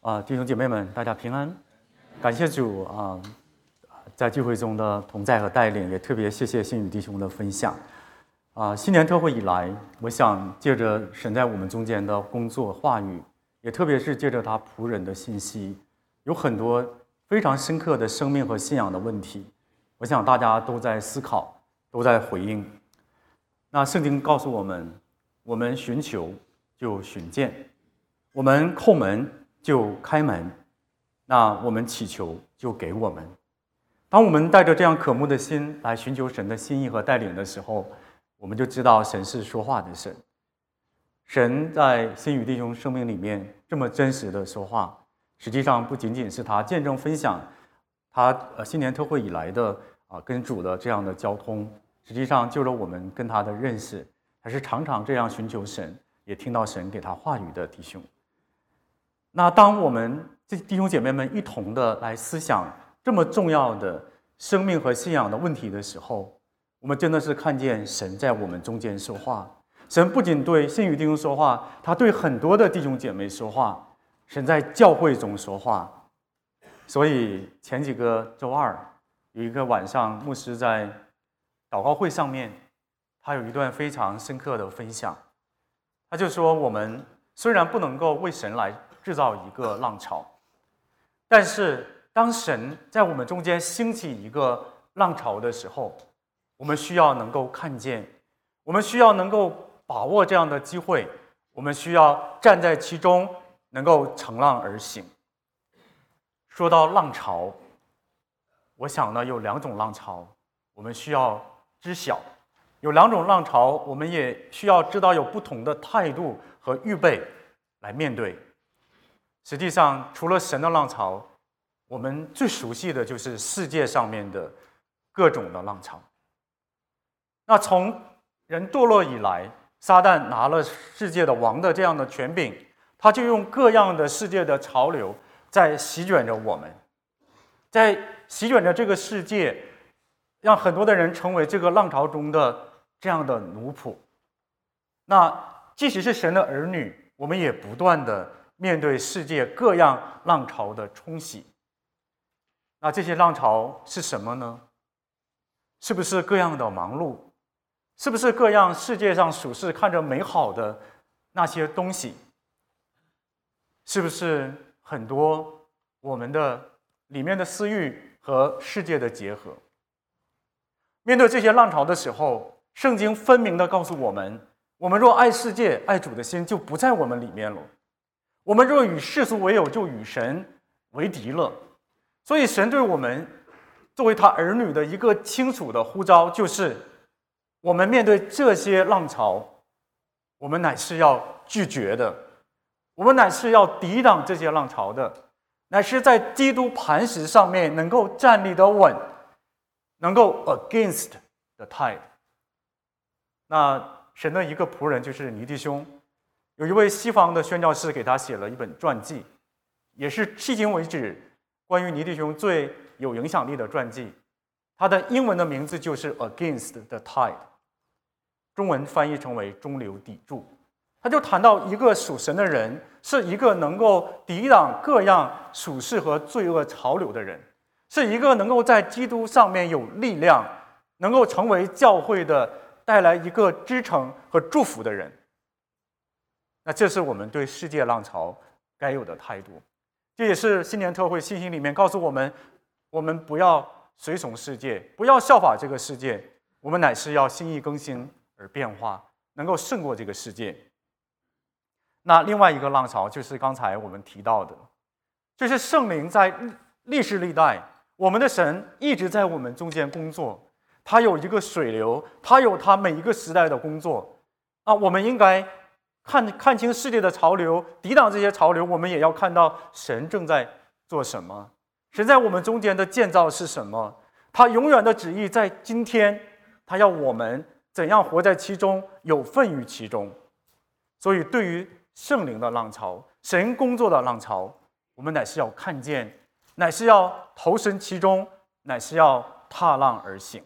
弟兄姐妹们，大家平安！感谢主在聚会中的同在和带领，也特别谢谢新宇弟兄的分享。新年特会以来，我想借着神在我们中间的工作话语，也特别是借着他仆人的信息，有很多非常深刻的生命和信仰的问题，我想大家都在思考，都在回应。那圣经告诉我们，我们寻求就寻见，我们叩门就开门，那我们祈求就给我们。当我们带着这样渴慕的心来寻求神的心意和带领的时候，我们就知道神是说话的神。神在新宇弟兄生命里面这么真实的说话，实际上不仅仅是他见证分享他新年特会以来的跟主的这样的交通，实际上就着我们跟他的认识，还是常常这样寻求神，也听到神给他话语的弟兄。那当我们弟兄姐妹们一同的来思想这么重要的生命和信仰的问题的时候，我们真的是看见神在我们中间说话。神不仅对新宇弟兄说话，他对很多的弟兄姐妹说话，神在教会中说话。所以前几个周二有一个晚上，牧师在祷告会上面，他有一段非常深刻的分享。他就说，我们虽然不能够为神来制造一个浪潮，但是当神在我们中间兴起一个浪潮的时候，我们需要能够看见，我们需要能够把握这样的机会，我们需要站在其中，能够乘浪而行。说到浪潮，我想呢，有两种浪潮我们需要知晓，有两种浪潮我们也需要知道有不同的态度和预备来面对。实际上除了神的浪潮，我们最熟悉的就是世界上面的各种的浪潮。那从人堕落以来，撒旦拿了世界的王的这样的权柄，他就用各样的世界的潮流在席卷着我们，在席卷着这个世界，让很多的人成为这个浪潮中的这样的奴仆。那即使是神的儿女，我们也不断的面对世界各样浪潮的冲洗。那这些浪潮是什么呢？是不是各样的忙碌？是不是各样世界上属世看着美好的那些东西？是不是很多我们的里面的私欲和世界的结合？面对这些浪潮的时候，圣经分明地告诉我们，我们若爱世界，爱主的心就不在我们里面了。我们若与世俗为友，就与神为敌了。所以神对我们作为他儿女的一个清楚的呼召，就是我们面对这些浪潮，我们乃是要拒绝的，我们乃是要抵挡这些浪潮的，乃是在基督磐石上面能够站立得稳，能够 against the tide。 那神的一个仆人就是尼弟兄，有一位西方的宣教士给他写了一本传记，也是迄今为止关于尼弟兄最有影响力的传记。他的英文的名字就是 Against the Tide， 中文翻译成为中流砥柱。他就谈到一个属神的人是一个能够抵挡各样属世和罪恶潮流的人，是一个能够在基督上面有力量，能够成为教会的带来一个支撑和祝福的人。那这是我们对世界浪潮该有的态度。这也是新年特会信息里面告诉我们，我们不要随从世界，不要效法这个世界，我们乃是要心意更新而变化，能够胜过这个世界。那另外一个浪潮就是刚才我们提到的，就是圣灵在历世历代，我们的神一直在我们中间工作，他有一个水流，他有他每一个时代的工作。我们应该看清世界的潮流，抵挡这些潮流，我们也要看到神正在做什么，神在我们中间的建造是什么，他永远的旨意在今天，他要我们怎样活在其中，有份于其中。所以对于圣灵的浪潮，神工作的浪潮，我们乃是要看见，乃是要投身其中，乃是要踏浪而行。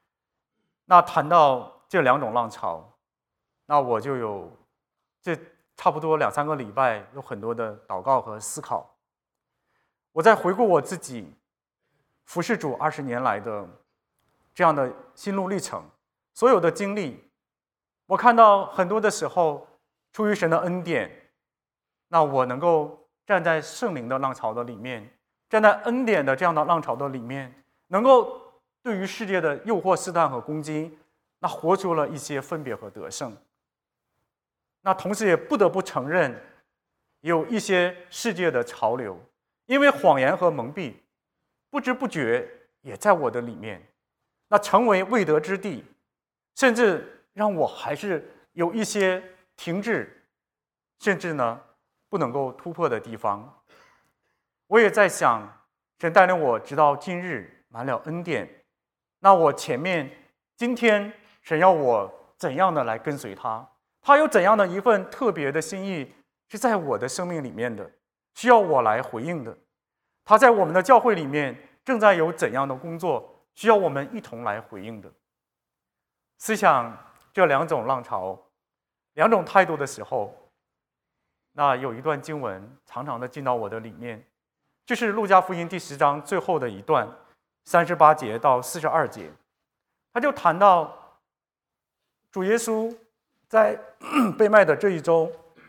那谈到这两种浪潮，那我就有差不多2-3个礼拜，有很多的祷告和思考。我在回顾我自己服侍主20年来的这样的心路历程，所有的经历，我看到很多的时候，出于神的恩典，那我能够站在圣灵的浪潮的里面，站在恩典的这样的浪潮的里面，能够对于世界的诱惑、试探和攻击，那活出了一些分别和得胜。那同时也不得不承认，有一些世界的潮流，因为谎言和蒙蔽，不知不觉也在我的里面，那成为未得之地，甚至让我还是有一些停滞，甚至呢不能够突破的地方。我也在想，神带领我直到今日满了恩典，那我前面今天神要我怎样的来跟随他，他有怎样的一份特别的心意是在我的生命里面的，需要我来回应的。他在我们的教会里面正在有怎样的工作，需要我们一同来回应的。思想这2种浪潮、2种态度的时候，那有一段经文常常的进到我的里面，就是路加福音第10章最后的一段38节到42节，他就谈到主耶稣在被卖的这一周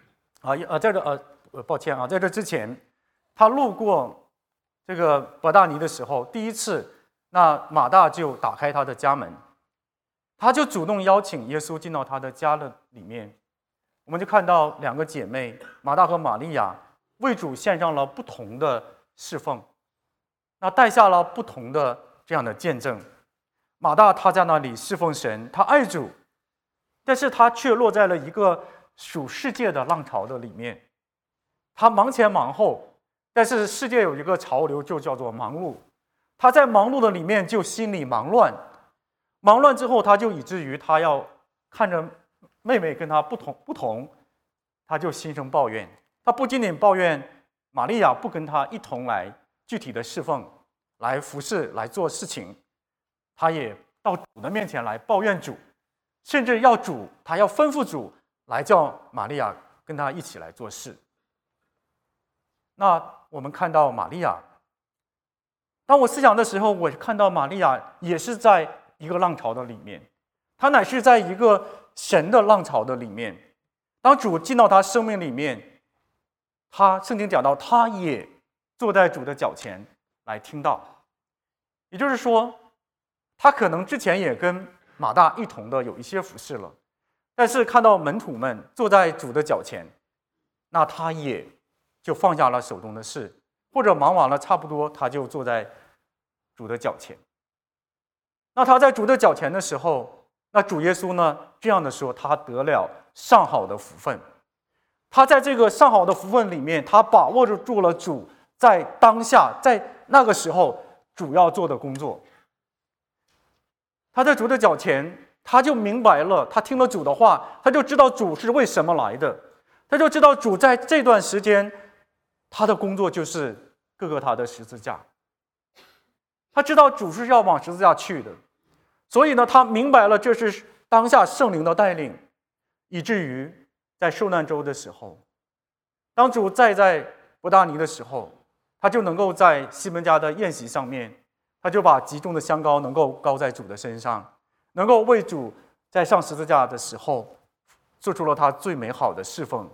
在这之前，他路过这个伯大尼的时候，第一次，那马大就打开他的家门，他就主动邀请耶稣进到他的家的里面。我们就看到2个姐妹马大和玛利亚为主献上了不同的侍奉，那带下了不同的这样的见证。马大他在那里侍奉神，他爱主，但是他却落在了一个属世界的浪潮的里面，他忙前忙后，但是世界有一个潮流就叫做忙碌，他在忙碌的里面就心里忙乱，忙乱之后他就以至于他要看着妹妹跟他不同，他就心生抱怨。他不仅仅抱怨玛利亚不跟他一同来具体的侍奉，来服侍，来做事情，他也到主的面前来抱怨主，甚至他要吩咐主来叫玛利亚跟他一起来做事。那我们看到玛利亚，当我思想的时候，我看到玛利亚也是在一个浪潮的里面，她乃是在一个神的浪潮的里面。当主进到她生命里面，圣经讲到她也坐在主的脚前来听到，也就是说，她可能之前也跟马大一同的有一些服侍了，但是看到门徒们坐在主的脚前，那她也就放下了手中的事，或者忙完了差不多，他就坐在主的脚前。那他在主的脚前的时候，那主耶稣呢这样的说，他得了上好的福分。他在这个上好的福分里面，他把握住了主在当下，在那个时候主要做的工作。他在主的脚前，他就明白了，他听了主的话，他就知道主是为什么来的，他就知道主在这段时间他的工作就是各个他的十字架。他知道主是要往十字架去的，所以呢，他明白了这是当下圣灵的带领，以至于在受难周的时候，当主在伯大尼的时候，他就能够在西门家的宴席上面，他就把极重的香膏能够膏在主的身上，能够为主在上十字架的时候做出了他最美好的侍奉。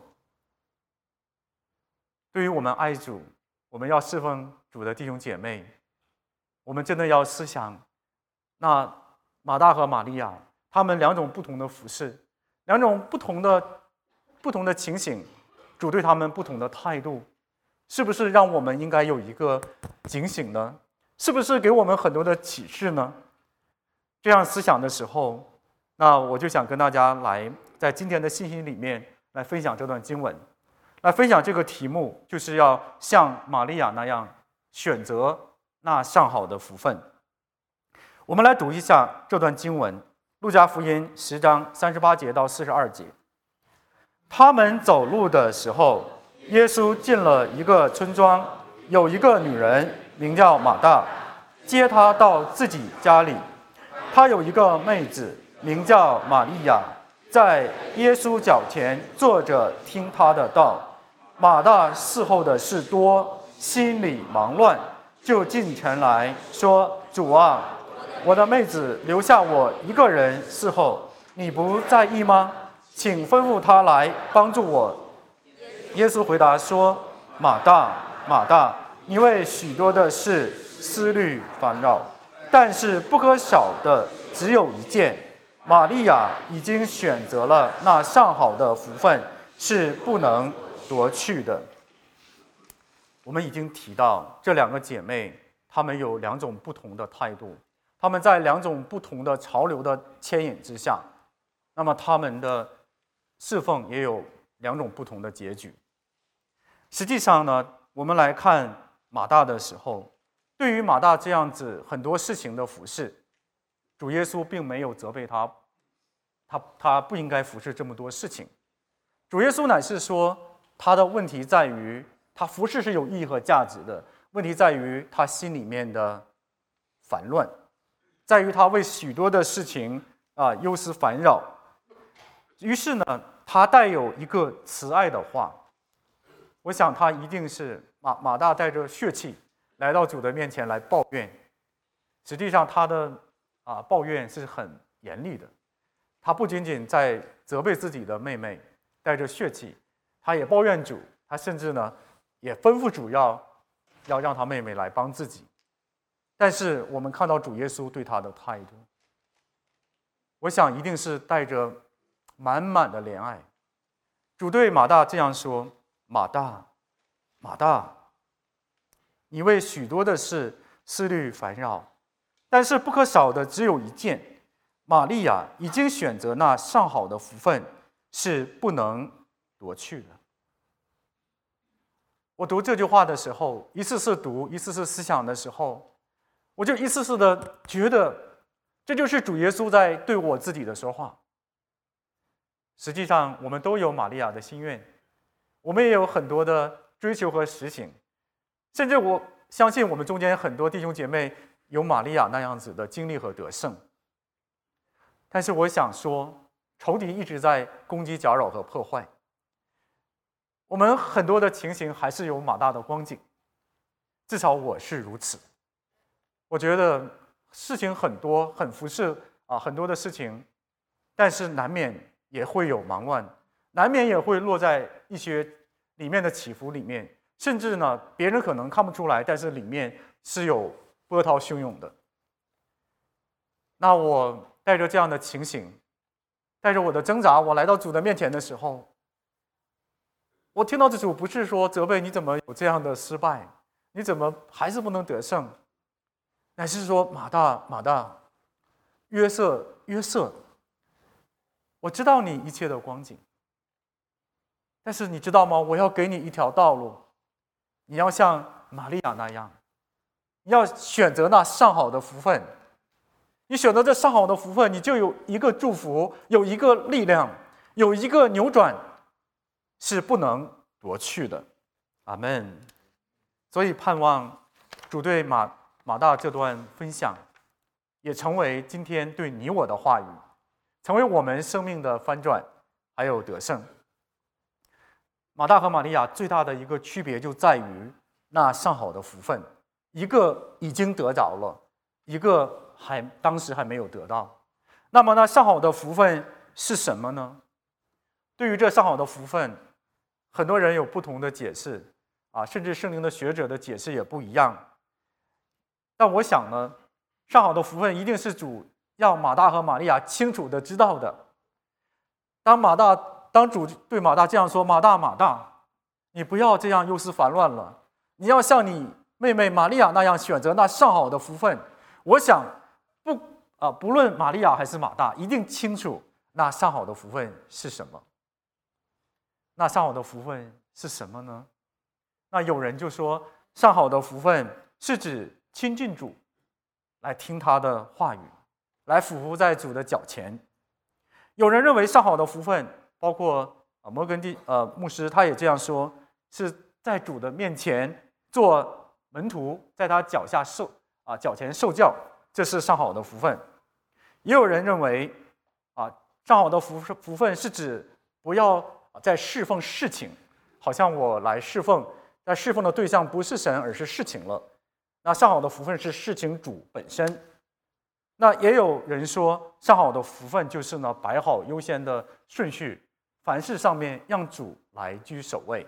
对于我们爱主，我们要侍奉主的弟兄姐妹，我们真的要思想，那马大和玛利亚他们2种不同的服事，2种不同的情形，主对他们不同的态度，是不是让我们应该有一个警醒呢？是不是给我们很多的启示呢？这样思想的时候，那我就想跟大家来在今天的信息里面来分享这段经文，来分享这个题目，就是要像玛利亚那样选择那上好的福分。我们来读一下这段经文，路加福音10章38节到42节。他们走路的时候，耶稣进了一个村庄，有一个女人名叫马大，接他到自己家里。她有一个妹子名叫玛利亚， 在耶稣脚前坐着听他的道。马大伺候的事多，心里忙乱，就进城来说：“主啊，我的妹子留下我一个人伺候，你不在意吗？请吩咐他来帮助我。”耶稣回答说：“马大，马大，你为许多的事思虑烦扰，但是不可少的只有一件。玛利亚已经选择了那上好的福分，是不能夺去的。”我们已经提到，这两个姐妹，她们有两种不同的态度，她们在两种不同的潮流的牵引之下，那么她们的侍奉也有两种不同的结局。实际上呢，我们来看马大的时候，对于马大这样子很多事情的服侍，主耶稣并没有责备他不应该服侍这么多事情。主耶稣乃是说，他的问题在于他服侍是有意义和价值的，问题在于他心里面的烦乱，在于他为许多的事情忧思烦扰。于是呢，他带有一个慈爱的话，我想他一定是马大带着血气来到主的面前来抱怨。实际上他的抱怨是很严厉的，他不仅仅在责备自己的妹妹，带着血气，他也抱怨主，他甚至呢也吩咐主要让他妹妹来帮自己。但是我们看到主耶稣对他的态度，我想一定是带着满满的怜爱。主对马大这样说：“马大，马大，你为许多的事思虑烦扰，但是不可少的只有一件。玛利亚已经选择那上好的福分，是不能夺去的。”我读这句话的时候，一次次读，一次次思想的时候，我就一次次的觉得，这就是主耶稣在对我自己的说话。实际上，我们都有玛利亚的心愿，我们也有很多的追求和实行，甚至我相信我们中间很多弟兄姐妹有玛利亚那样子的经历和得胜。但是我想说，仇敌一直在攻击、搅扰和破坏。我们很多的情形还是有马大的光景，至少我是如此。我觉得事情很多，很辐射很多的事情，但是难免也会有忙乱，难免也会落在一些里面的起伏里面，甚至呢，别人可能看不出来，但是里面是有波涛汹涌的。那我带着这样的情形，带着我的挣扎，我来到主的面前的时候，我听到这主不是说责备你怎么有这样的失败，你怎么还是不能得胜，乃是说马大，马大，约瑟，约瑟，我知道你一切的光景，但是你知道吗？我要给你一条道路，你要像玛利亚那样，你要选择那上好的福分。你选择这上好的福分，你就有一个祝福，有一个力量，有一个扭转，是不能夺去的。阿们。所以盼望主对马大这段分享，也成为今天对你我的话语，成为我们生命的翻转，还有得胜。马大和玛利亚最大的一个区别就在于那上好的福分，一个已经得着了，一个当时还没有得到。那么那上好的福分是什么呢？对于这上好的福分，很多人有不同的解释甚至圣灵的学者的解释也不一样。但我想呢，上好的福分一定是主要马大和玛利亚清楚的知道的。当主对马大这样说：“马大，马大，你不要这样忧思烦乱了，你要像你妹妹玛利亚那样选择那上好的福分。”我想不论玛利亚还是马大，一定清楚那上好的福分是什么。那上好的福分是什么呢？那有人就说，上好的福分是指亲近主，来听他的话语，来俯伏在主的脚前。有人认为上好的福分，包括摩根第牧师他也这样说，是在主的面前做门徒，在他脚前受教，这是上好的福分。也有人认为上好的福分是指不要再侍奉事情，好像我来侍奉，但侍奉的对象不是神，而是事情了。那上好的福分是事情主本身。那也有人说，上好的福分就是呢，摆好优先的顺序，凡事上面让主来居首位。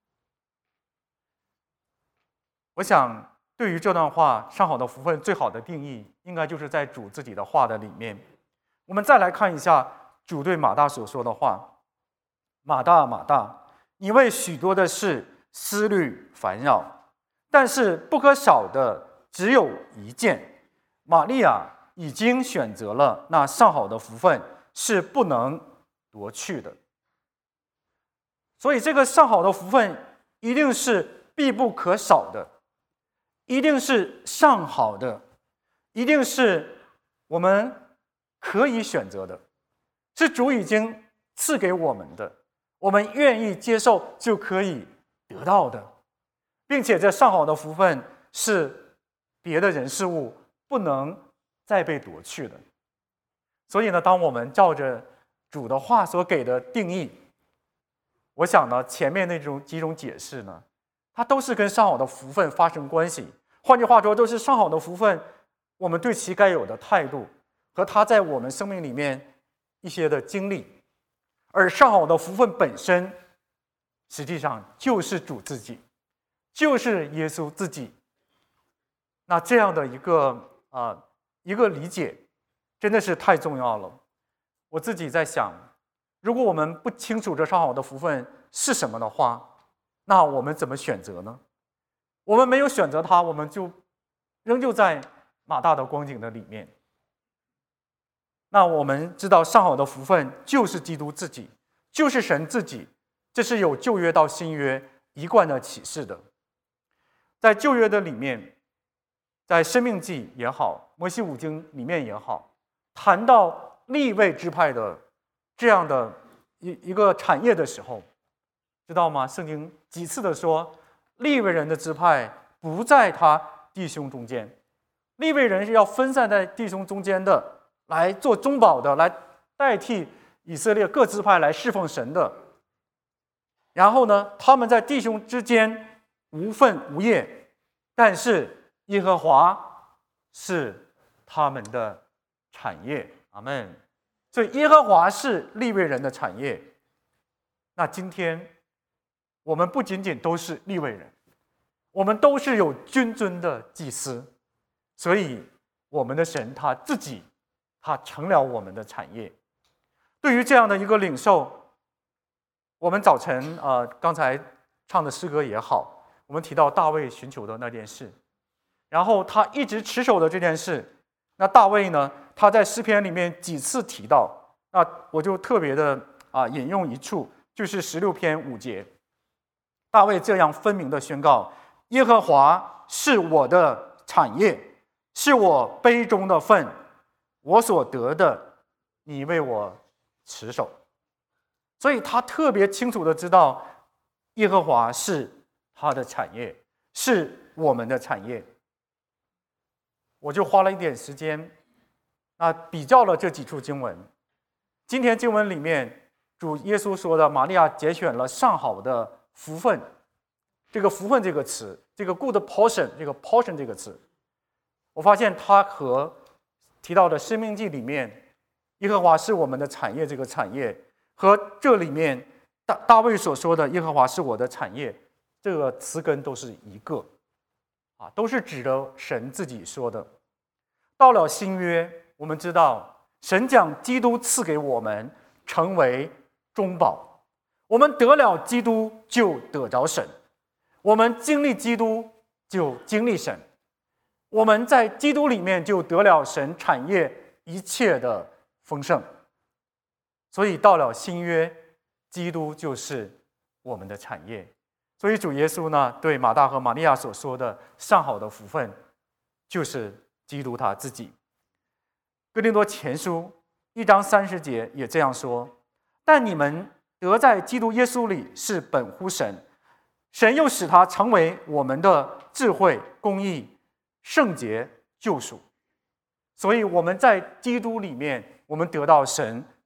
我想，对于这段话，上好的福分最好的定义，应该就是在主自己的话的里面。我们再来看一下主对马大所说的话：“马大，马大，你为许多的事思虑烦扰，但是不可少的只有一件。玛利亚已经选择了那上好的福分，是不能夺去的。”所以，这个上好的福分一定是必不可少的。一定是上好的，一定是我们可以选择的，是主已经赐给我们的，我们愿意接受就可以得到的，并且这上好的福分是别的人事物不能再被夺去的。所以呢，当我们照着主的话所给的定义，我想呢，前面那几种解释呢，它都是跟上好的福分发生关系。换句话说，都是上好的福分，我们对其该有的态度和它在我们生命里面一些的经历。而上好的福分本身，实际上就是主自己，就是耶稣自己。那这样的一个理解，真的是太重要了。我自己在想，如果我们不清楚这上好的福分是什么的话，那我们怎么选择呢？我们没有选择它，我们就仍旧在马大的光景的里面。那我们知道上好的福分就是基督自己，就是神自己，这是有旧约到新约一贯的启示的。在旧约的里面，在申命记也好，摩西五经里面也好，谈到利未支派的这样的一个产业的时候，知道吗？圣经几次的说，利未人的支派不在他弟兄中间，利未人是要分散在弟兄中间的，来做中保的，来代替以色列各支派来侍奉神的。然后呢，他们在弟兄之间无分无业，但是耶和华是他们的产业。阿们。所以耶和华是利未人的产业。那今天我们不仅仅都是利未人，我们都是有君尊的祭司，所以我们的神他自己，他成了我们的产业。对于这样的一个领受，我们早晨刚才唱的诗歌也好，我们提到大卫寻求的那件事，然后他一直持守的这件事，那大卫呢，他在诗篇里面几次提到，那我就特别的引用一处，就是16篇5节。大卫这样分明的宣告：耶和华是我的产业，是我杯中的份，我所得的，你为我持守。所以他特别清楚的知道，耶和华是他的产业，是我们的产业。我就花了一点时间，比较了这几处经文。今天经文里面，主耶稣说的，玛利亚拣选了上好的福分，这个福分这个词，这个 good portion， 这个 portion 这个词，我发现它和提到的申命记里面耶和华是我们的产业这个产业，和这里面大卫所说的耶和华是我的产业，这个词根都是一个，都是指着神自己说的。到了新约，我们知道神将基督赐给我们，成为中保。我们得了基督就得着神，我们经历基督就经历神，我们在基督里面就得了神产业一切的丰盛。所以到了新约，基督就是我们的产业。所以主耶稣呢，对马大和玛利亚所说的上好的福分，就是基督他自己。哥林多前书1章30节也这样说：但你们得在基督耶稣里是本乎神，神又使他成为我们的智慧、公义、圣洁、救赎。所以我们在基督里面，我们得到神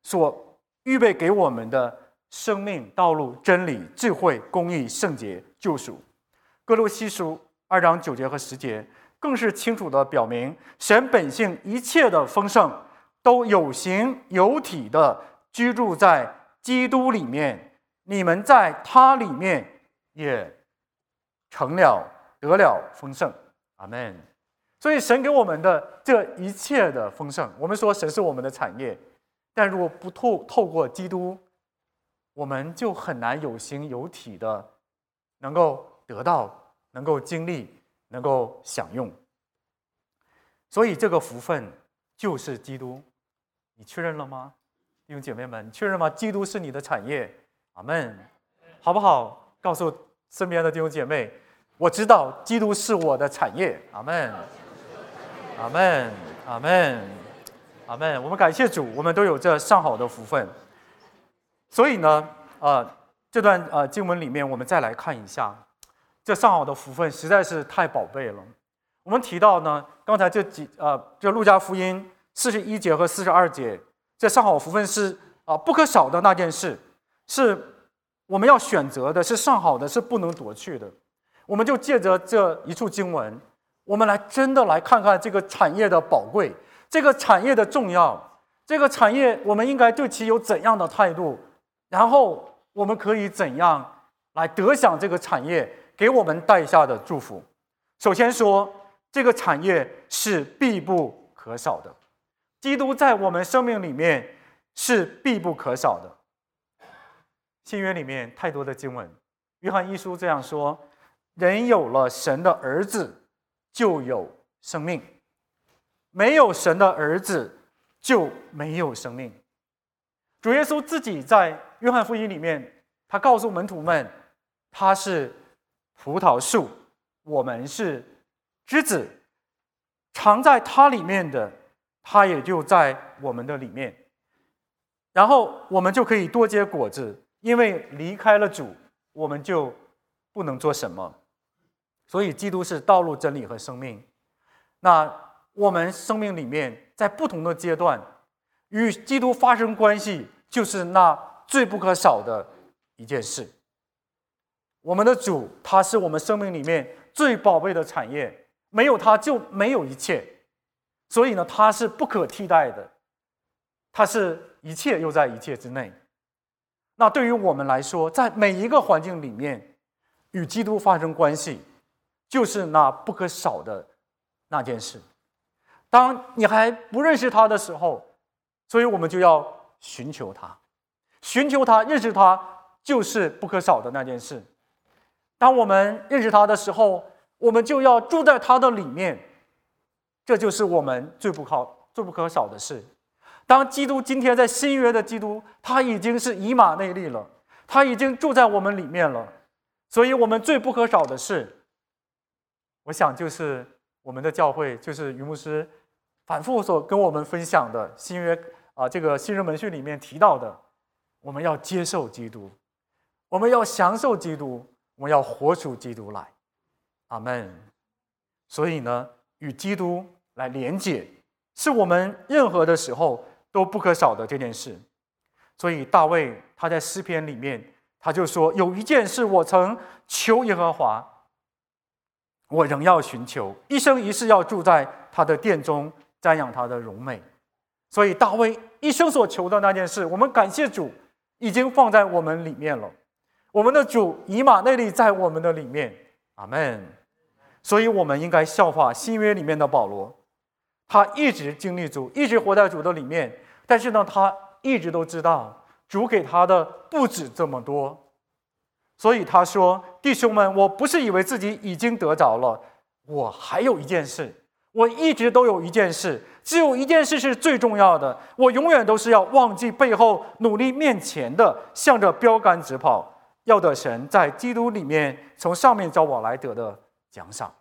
所预备给我们的生命、道路、真理、智慧、公义、圣洁、救赎。哥罗西书2章9节和10节更是清楚地表明，神本性一切的丰盛都有形有体的居住在基督里面，你们在他里面也成了得了丰盛。阿们。所以神给我们的这一切的丰盛，我们说神是我们的产业，但如果不透过基督，我们就很难有形有体的能够得到，能够经历，能够享用。所以这个福分就是基督，你确认了吗？弟兄姐妹们，你确认吗？基督是你的产业。阿们，好不好？告诉身边的弟兄姐妹，我知道基督是我的产业。阿们，阿们，阿们，阿们。我们感谢主，我们都有这上好的福分。所以呢，这段经文里面，我们再来看一下，这上好的福分实在是太宝贝了。我们提到呢，刚才这路加福音41节和42节，这上好福分是不可少的那件事，是我们要选择的，是上好的，是不能夺去的。我们就借着这一处经文，我们真的来看看这个产业的宝贵，这个产业的重要，这个产业我们应该对其有怎样的态度，然后我们可以怎样来得享这个产业给我们带下的祝福。首先说，这个产业是必不可少的，基督在我们生命里面是必不可少的。新约里面太多的经文，约翰一书这样说：人有了神的儿子，就有生命；没有神的儿子，就没有生命。主耶稣自己在约翰福音里面，他告诉门徒们，他是葡萄树，我们是枝子，常在他里面的，他也就在我们的里面，然后我们就可以多结果子，因为离开了主，我们就不能做什么。所以基督是道路、真理和生命。那我们生命里面在不同的阶段与基督发生关系，就是那最不可少的一件事。我们的主，他是我们生命里面最宝贝的产业，没有他就没有一切。所以呢，他是不可替代的，他是一切又在一切之内。那对于我们来说，在每一个环境里面与基督发生关系，就是那不可少的那件事。当你还不认识他的时候，所以我们就要寻求他，寻求他，认识他，就是不可少的那件事。当我们认识他的时候，我们就要住在他的里面，这就是我们最不可少的事。当基督今天在新约的基督，他已经是以马内利了，他已经住在我们里面了，所以我们最不可少的事，我想就是我们的教会，就是于牧师反复所跟我们分享的新约这个新人门训里面提到的，我们要接受基督，我们要享受基督，我们要活出基督来。阿们。所以呢，与基督来连结，是我们任何的时候都不可少的这件事。所以大卫他在诗篇里面，他就说，有一件事我曾求耶和华，我仍要寻求，一生一世要住在他的殿中，瞻仰他的荣美。所以大卫一生所求的那件事，我们感谢主已经放在我们里面了，我们的主以马内利在我们的里面。阿们。所以我们应该效法新约里面的保罗，他一直经历主，一直活在主的里面，但是呢，他一直都知道主给他的不止这么多。所以他说，弟兄们，我不是以为自己已经得着了，我还有一件事，我一直都有一件事，只有一件事是最重要的，我永远都是要忘记背后，努力面前的，向着标杆直跑，要得神在基督里面从上面召我来得的奖赏。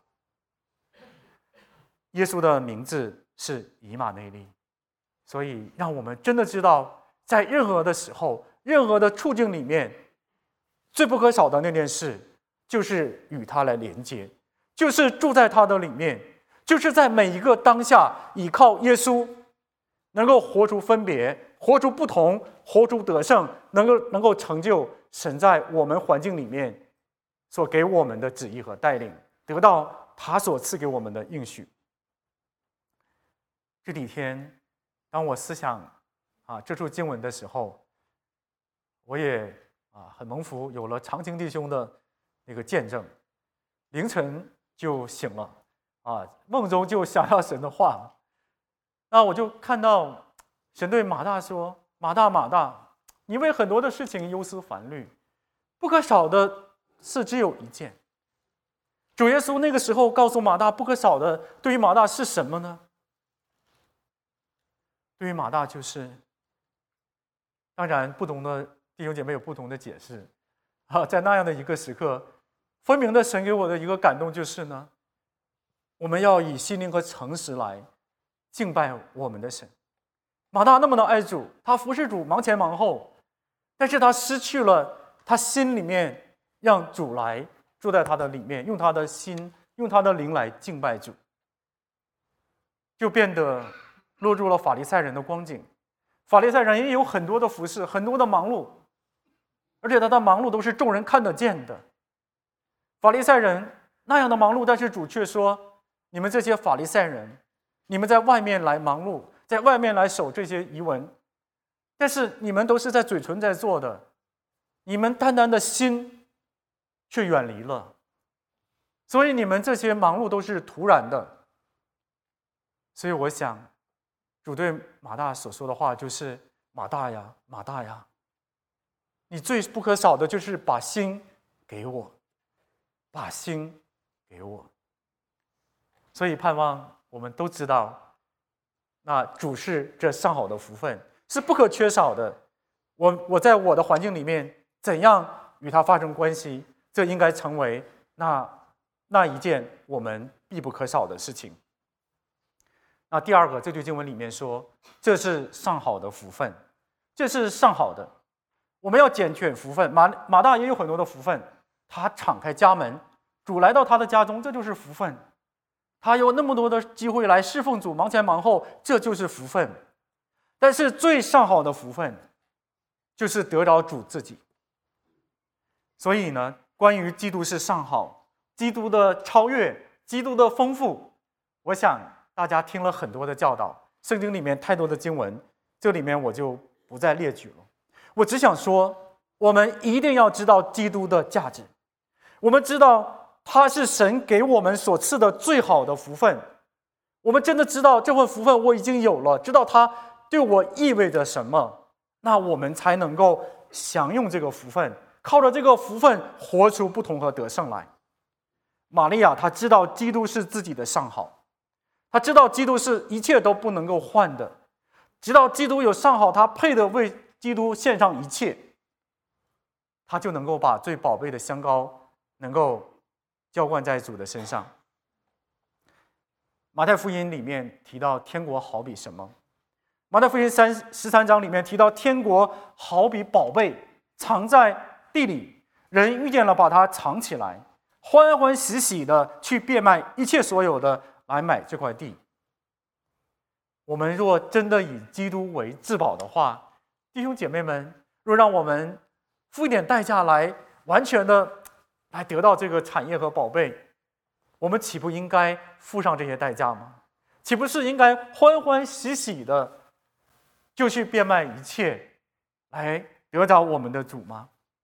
耶稣的名字是以马内利，所以让我们真的知道，在任何的时候，任何的处境里面，最不可少的那件事，就是与他来连接，就是住在他的里面，就是在每一个当下，依靠耶稣，能够活出分别， 活出不同，活出得胜，能够成就神在我们环境里面所给我们的旨意和带领，得到他所赐给我们的应许。这几天，当我思想这处经文的时候，我也很蒙福，有了长青弟兄的那个见证。凌晨就醒了梦中就想到神的话，那我就看到神对马大说：“马大，马大，你为很多的事情忧思烦虑，不可少的事只有一件。”主耶稣那个时候告诉马大，不可少的对于马大是什么呢？对于马大就是，当然不同的弟兄姐妹有不同的解释在那样的一个时刻，分明的神给我的一个感动就是呢，我们要以心灵和诚实来敬拜我们的神。马大那么的爱主，他服侍主忙前忙后，但是他失去了他心里面让主来住在他的里面，用他的心用他的灵来敬拜主，就变得落入了法利赛人的光景。法利赛人也有很多的服侍，很多的忙碌，而且他的忙碌都是众人看得见的。法利赛人那样的忙碌，但是主却说：“你们这些法利赛人，你们在外面来忙碌，在外面来守这些仪文，但是你们都是在嘴唇在做的，你们单单的心却远离了，所以你们这些忙碌都是徒然的。”所以我想，主对马大所说的话就是：“马大呀，马大呀，你最不可少的就是把心给我，把心给我。”所以盼望我们都知道，那主是这上好的福分，是不可缺少的。我在我的环境里面怎样与他发生关系，这应该成为那一件我们必不可少的事情。那第二个，这句经文里面说，这是上好的福分，这是上好的。我们要拣选福分。马大也有很多的福分，他敞开家门，主来到他的家中，这就是福分。他有那么多的机会来侍奉主，忙前忙后，这就是福分。但是最上好的福分，就是得着主自己。所以呢，关于基督是上好，基督的超越，基督的丰富，我想大家听了很多的教导，圣经里面太多的经文，这里面我就不再列举了。我只想说，我们一定要知道基督的价值，我们知道他是神给我们所赐的最好的福分。我们真的知道这份福分我已经有了，知道它对我意味着什么，那我们才能够享用这个福分，靠着这个福分活出不同和得胜来。玛利亚她知道基督是自己的上好，她知道基督是一切都不能够换的，知道基督有上好，她配得为基督献上一切，她就能够把最宝贝的香膏能够浇灌在主的身上。马太福音里面提到天国好比什么？马太福音13章里面提到天国好比宝贝藏在地里，人遇见了把它藏起来，欢欢喜喜的去变卖一切所有的来买这块地。我们若真的以基督为至宝的话，弟兄姐妹们，若让我们付一点代价来完全的来得到这个产业和宝贝，我们岂不应该付上这些代价吗？岂不是应该欢欢喜喜的就去变卖一切来得着我们的主吗？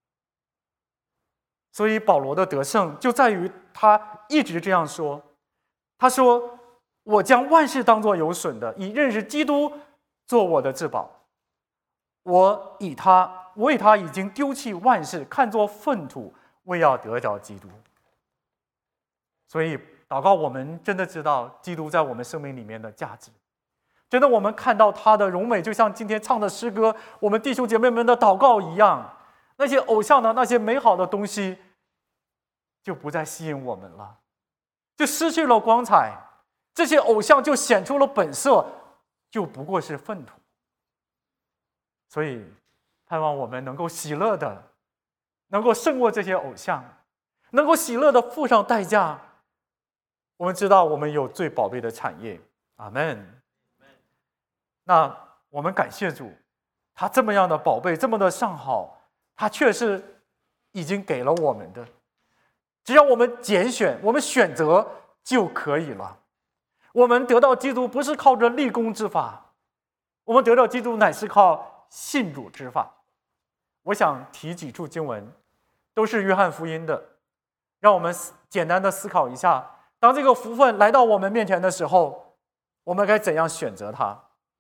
所以保罗的得胜就在于他一直这样说，他说：“我将万事当作有损的，以认识基督做我的至宝。我以他已经丢弃万事，看作粪土，为要得着基督。”所以祷告，我们真的知道基督在我们生命里面的价值，真的我们看到他的荣美，就像今天唱的诗歌，我们弟兄姐妹们的祷告一样，那些偶像的那些美好的东西就不再吸引我们了，就失去了光彩，这些偶像就显出了本色，就不过是粪土。所以盼望我们能够喜乐的，能够胜过这些偶像，能够喜乐的付上代价。我们知道我们有最宝贝的产业，阿们。那我们感谢主， 他这么样的宝贝，这么的上好，他却是已经给了我们的。只要我们拣选，我们选择就可以了。我们得到基督不是靠着立功之法，我们得到基督乃是靠信主之法。我想提几处经文，都是约翰福音的，让我们简单的思考一下，当这个福分来到我们面前的时候，我们该怎样选择它。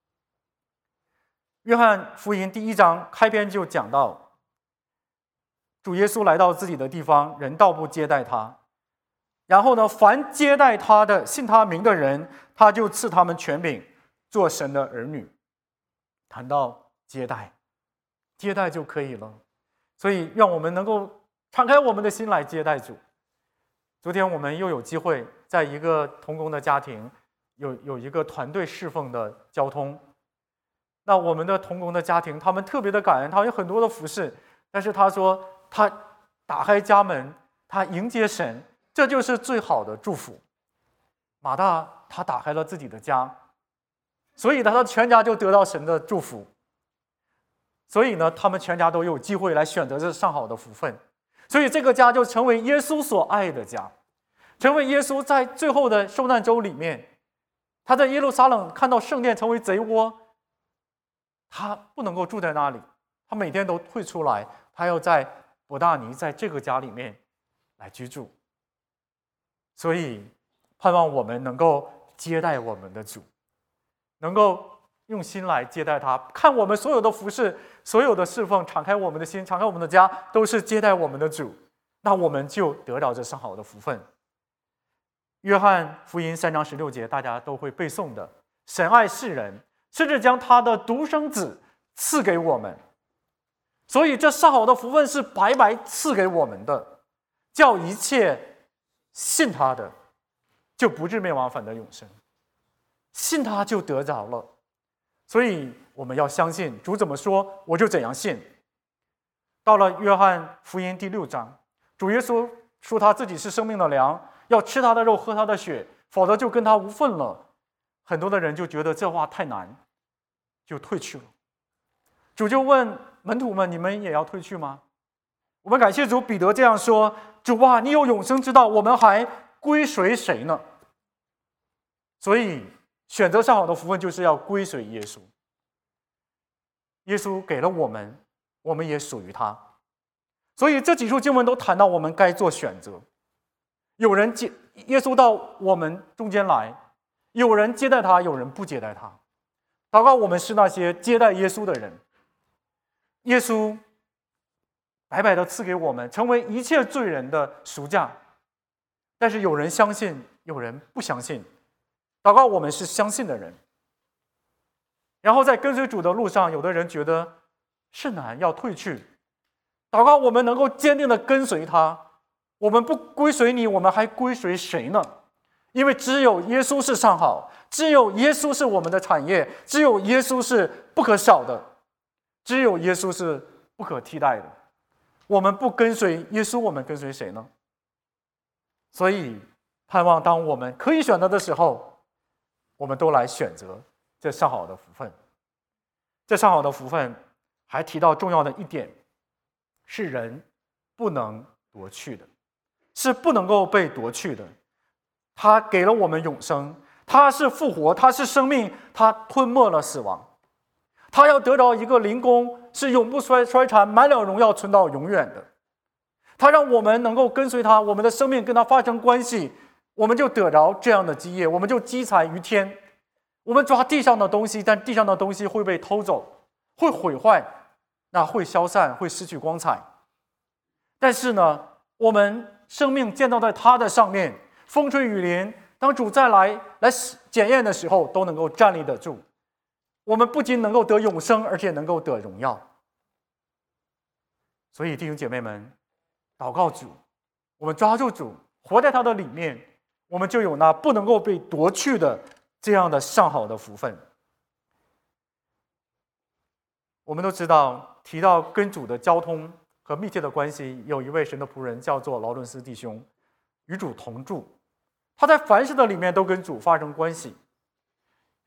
约翰福音第1章开篇就讲到，主耶稣来到自己的地方，人倒不接待他。然后呢，凡接待他的、信他名的人，他就赐他们权柄，做神的儿女。谈到接待，接待就可以了。所以，让我们能够敞开我们的心来接待主。昨天我们又有机会在一个同工的家庭，有一个团队侍奉的交通。那我们的同工的家庭，他们特别的感恩，他有很多的服侍，但是他说他打开家门，他迎接神，这就是最好的祝福。马大他打开了自己的家，所以他的全家就得到神的祝福。所以呢，他们全家都有机会来选择这上好的福分，所以这个家就成为耶稣所爱的家，成为耶稣在最后的受难周里面，他在耶路撒冷看到圣殿成为贼窝，他不能够住在那里，他每天都退出来，他要在伯大尼，在这个家里面来居住。所以盼望我们能够接待我们的主，能够用心来接待他，看我们所有的服事，所有的侍奉，敞开我们的心，敞开我们的家，都是接待我们的主，那我们就得到这上好的福分。约翰福音3章16节大家都会背诵的，神爱世人，甚至将他的独生子赐给我们，所以这上好的福分是白白赐给我们的，叫一切信他的就不至灭亡，反得永生。信他就得着了，所以我们要相信主怎么说，我就怎样信。到了约翰福音第6章，主耶稣说他自己是生命的粮，要吃他的肉，喝他的血，否则就跟他无份了。很多的人就觉得这话太难，就退去了。主就问门徒们，你们也要退去吗？我们感谢主，彼得这样说，主啊，你有永生之道，我们还归随谁呢？所以选择上好的福分就是要归随耶稣。耶稣给了我们，我们也属于他。所以这几处经文都谈到我们该做选择。有人耶稣到我们中间来，有人接待他，有人不接待他。祷告我们是那些接待耶稣的人。耶稣白白的赐给我们，成为一切罪人的赎价。但是有人相信，有人不相信。祷告我们是相信的人。然后在跟随主的路上，有的人觉得是难，要退去。祷告我们能够坚定的跟随他。我们不归随你，我们还归随谁呢？因为只有耶稣是上好，只有耶稣是我们的产业，只有耶稣是不可少的，只有耶稣是不可替代的。我们不跟随耶稣，我们跟随谁呢？所以盼望当我们可以选择的时候，我们都来选择这上好的福分。这上好的福分还提到重要的一点，是人不能夺去的，是不能够被夺去的。他给了我们永生，他是复活，他是生命，他吞没了死亡。他要得到一个灵宫，是永不衰残，满了荣耀，存到永远的。他让我们能够跟随他，我们的生命跟他发生关系，我们就得着这样的基业，我们就积财于天。我们抓地上的东西，但地上的东西会被偷走，会毁坏，那会消散，会失去光彩。但是呢，我们生命建造在他的上面，风吹雨淋，当主再来检验的时候，都能够站立得住。我们不仅能够得永生，而且能够得荣耀。所以弟兄姐妹们，祷告主，我们抓住主，活在他的里面，我们就有那不能够被夺去的这样的上好的福分。我们都知道，提到跟主的交通和密切的关系，有一位神的仆人叫做劳伦斯弟兄，与主同住。他在凡事的里面都跟主发生关系。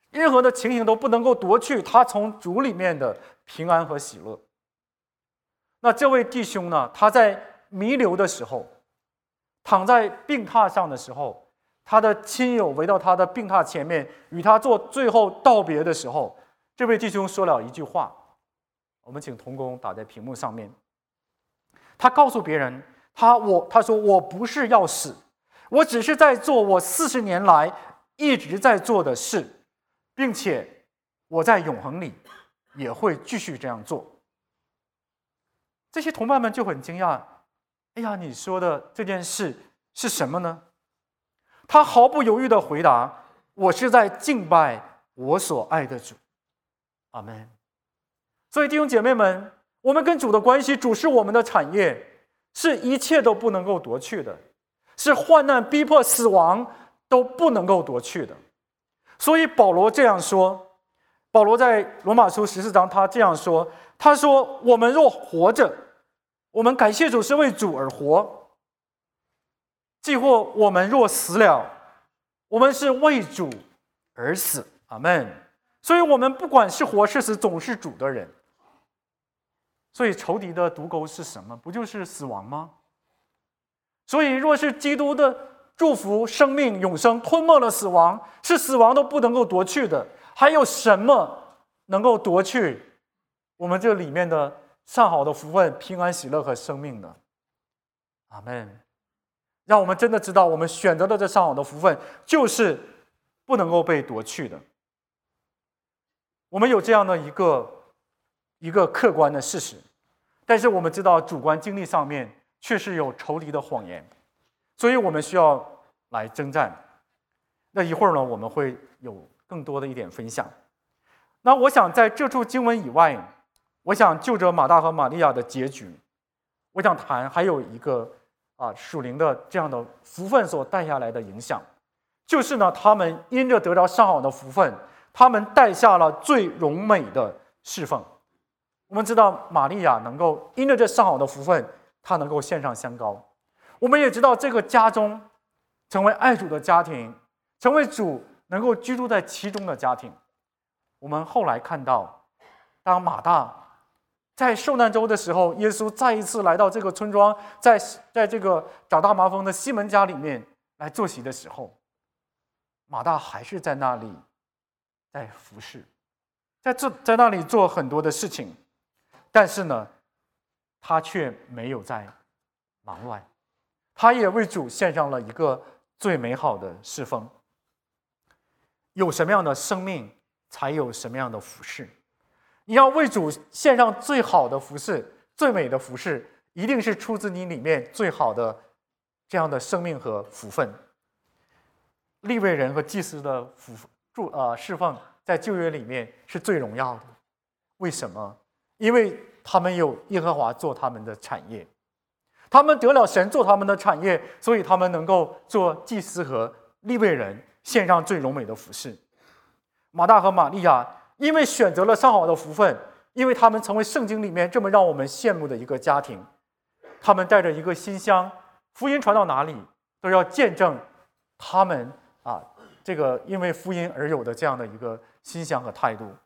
任何的情形都不能够夺去他从主里面的平安和喜乐。那这位弟兄呢，他在弥留的时候，躺在病榻上的时候，他的亲友围到他的病榻前面，与他做最后道别的时候，这位弟兄说了一句话，我们请同工打在屏幕上面。他告诉别人，他说我不是要死，我只是在做我40年来一直在做的事，并且我在永恒里也会继续这样做。这些同伴们就很惊讶，哎呀，你说的这件事是什么呢？他毫不犹豫地回答，我是在敬拜我所爱的主。阿们。所以弟兄姐妹们，我们跟主的关系，主是我们的产业，是一切都不能够夺去的，是患难逼迫死亡都不能够夺去的。所以保罗这样说，保罗在罗马书14章他这样说，他说我们若活着，我们感谢主是为主而活，既或我们若死了，我们是为主而死。阿们。所以我们不管是活是死，总是主的人。所以仇敌的毒钩是什么？不就是死亡吗？所以若是基督的祝福生命永生吞没了死亡，是死亡都不能够夺去的，还有什么能够夺去我们这里面的上好的福分、平安喜乐和生命呢？阿们。让我们真的知道，我们选择的这上好的福分就是不能够被夺去的。我们有这样的一个客观的事实，但是我们知道主观经历上面确实有仇敌的谎言，所以我们需要来征战。那一会儿呢，我们会有更多的一点分享。那我想在这处经文以外，我想就着马大和玛利亚的结局，我想谈还有一个属灵的这样的福分所带下来的影响，就是呢，他们因着得着上好的福分，他们带下了最荣美的侍奉。我们知道玛利亚能够因着这上好的福分，她能够献上香膏。我们也知道这个家中成为爱主的家庭，成为主能够居住在其中的家庭。我们后来看到，当马大在受难周的时候，耶稣再一次来到这个村庄，在这个长大麻风的西门家里面来坐席的时候，马大还是在那里在服侍，在那里做很多的事情，但是呢，他却没有在忙乱，他也为主献上了一个最美好的侍奉。有什么样的生命，才有什么样的服侍。你要为主献上最好的服侍，最美的服侍，一定是出自你里面最好的这样的生命和福分。利未人和祭司的侍奉在旧约里面是最荣耀的。为什么？因为他们有耶和华做他们的产业，他们得了神做他们的产业，所以他们能够做祭司和利未人，献上最荣美的服侍。马大和玛利亚因为选择了上好的福分，因为他们成为圣经里面这么让我们羡慕的一个家庭，他们带着一个馨香，福音传到哪里都要见证他们这个因为福音而有的这样的一个馨香和态度。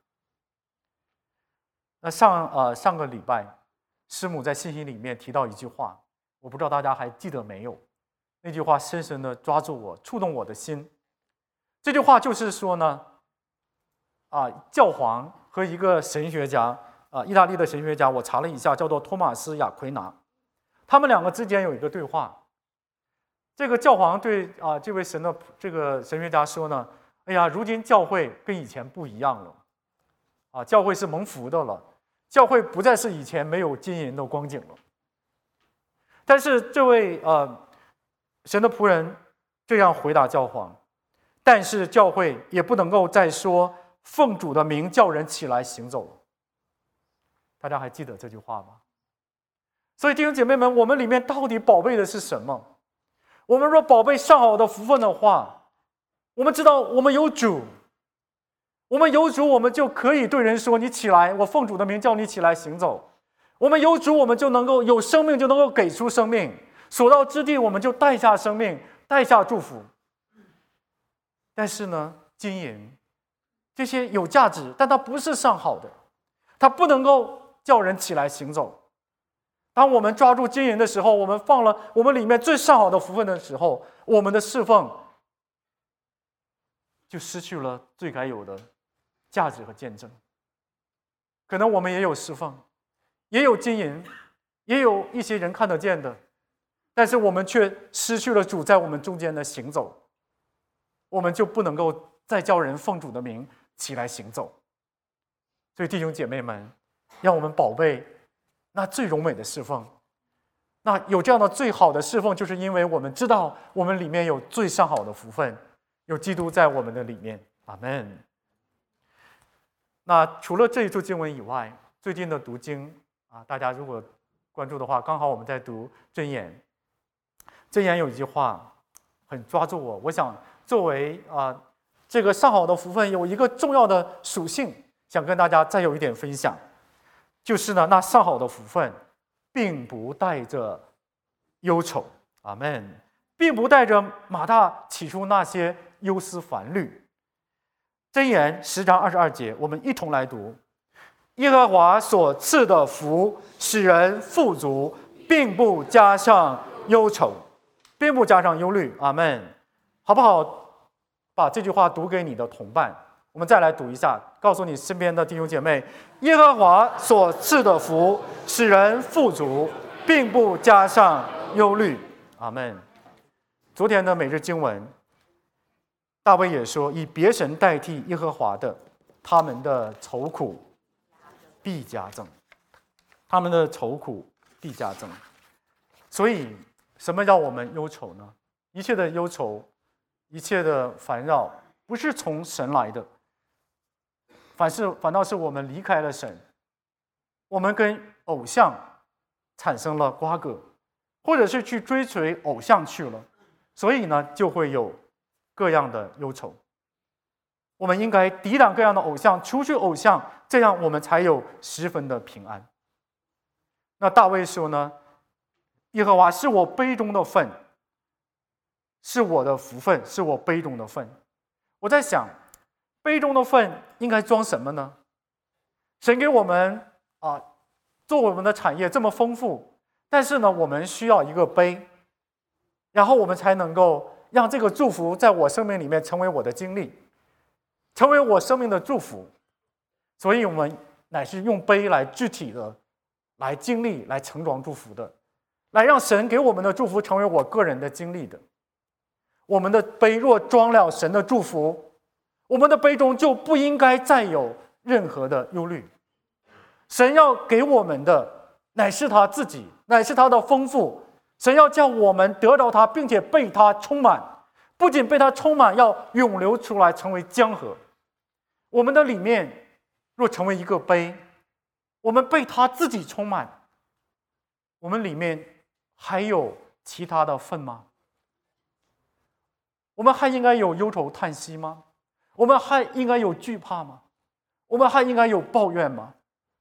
那上个礼拜，师母在信息里面提到一句话，我不知道大家还记得没有？那句话深深的抓住我，触动我的心。这句话就是说呢，教皇和一个神学家，意大利的神学家，我查了一下，叫做托马斯·亚奎拿，他们两个之间有一个对话。这个教皇对这位这个神学家说呢，哎呀，如今教会跟以前不一样了，教会是蒙福的了，教会不再是以前没有金银的光景了。但是这位神的仆人这样回答教皇，但是教会也不能够再说奉主的名叫人起来行走了。大家还记得这句话吗？所以弟兄姐妹们，我们里面到底宝贝的是什么？我们若宝贝上好的福分的话，我们知道我们有主，我们有主，我们就可以对人说，你起来，我奉主的名叫你起来行走。我们有主，我们就能够有生命，就能够给出生命，所到之地我们就带下生命，带下祝福。但是呢，金银这些有价值，但它不是上好的，它不能够叫人起来行走。当我们抓住金银的时候，我们放了我们里面最上好的福分的时候，我们的侍奉就失去了最该有的价值和见证。可能我们也有侍奉，也有金银，也有一些人看得见的，但是我们却失去了主在我们中间的行走，我们就不能够再叫人奉主的名起来行走。所以弟兄姐妹们，让我们宝贝那最荣美的侍奉。那有这样的最好的侍奉，就是因为我们知道我们里面有最上好的福分，有基督在我们的里面。阿们。那除了这一处经文以外，最近的读经大家如果关注的话，刚好我们在读箴言。箴言有一句话很抓住我，我想作为这个上好的福分有一个重要的属性，想跟大家再有一点分享，就是呢，那上好的福分并不带着忧愁。阿们。并不带着马大起初那些忧思烦虑。箴言10章22节，我们一同来读：耶和华所赐的福使人富足，并不加上忧愁，并不加上忧虑。阿们。好不好？把这句话读给你的同伴。我们再来读一下，告诉你身边的弟兄姐妹：耶和华所赐的福使人富足，并不加上忧虑。阿们。昨天的每日经文，大卫也说：以别神代替耶和华的，他们的愁苦必加增。他们的愁苦必加增。所以什么让我们忧愁呢？一切的忧愁，一切的烦扰，不是从神来的，反倒是我们离开了神，我们跟偶像产生了瓜葛，或者是去追随偶像去了，所以呢，就会有各样的忧愁。我们应该抵挡各样的偶像，除去偶像，这样我们才有十分的平安。那大卫说呢，耶和华是我杯中的份，是我的福分，是我杯中的份。我在想，杯中的份应该装什么呢？神给我们做我们的产业这么丰富，但是呢，我们需要一个杯，然后我们才能够让这个祝福在我生命里面成为我的经历，成为我生命的祝福。所以我们乃是用杯来具体的来经历，来盛装祝福的，来让神给我们的祝福成为我个人的经历的。我们的杯若装了神的祝福，我们的杯中就不应该再有任何的忧虑。神要给我们的乃是他自己，乃是他的丰富。神要叫我们得到他，并且被他充满，不仅被他充满，要涌流出来成为江河。我们的里面若成为一个杯，我们被他自己充满，我们里面还有其他的份吗？我们还应该有忧愁叹息吗？我们还应该有惧怕吗？我们还应该有抱怨吗？